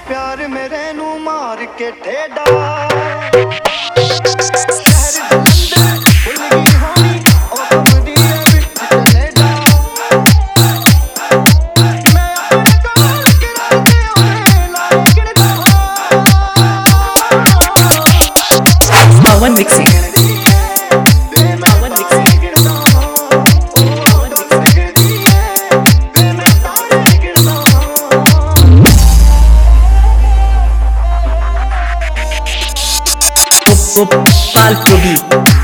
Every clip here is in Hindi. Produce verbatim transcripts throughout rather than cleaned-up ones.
प्यार मेरे नू मार के ठेडा पवन मिक्सिंग पाल टूबी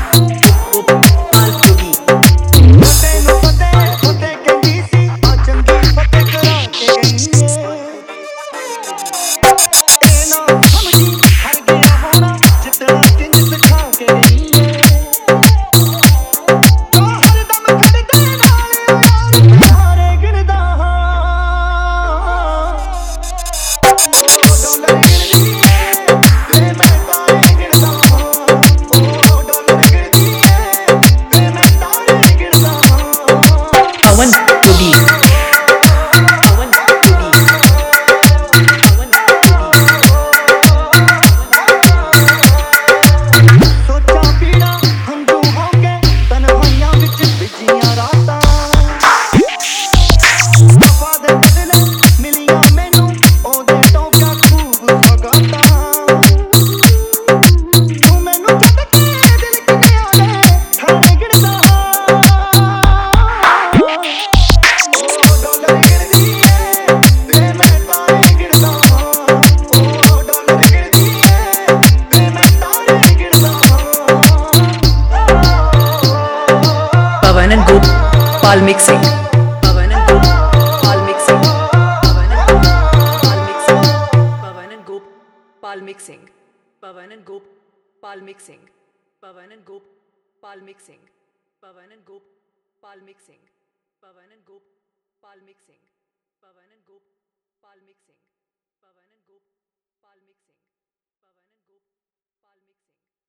पवन टूबी Pawan and Gopal mixing Pawan and Gopal mixing Pawan and Gopal mixing Pawan and Gopal mixing Pawan and Gopal mixing Pawan and Gopal mixing Pawan and Gopal mixing Pawan and Gopal mixing Pawan and Gopal mixing Pawan and Gopal mixing Pawan and Gopal mixing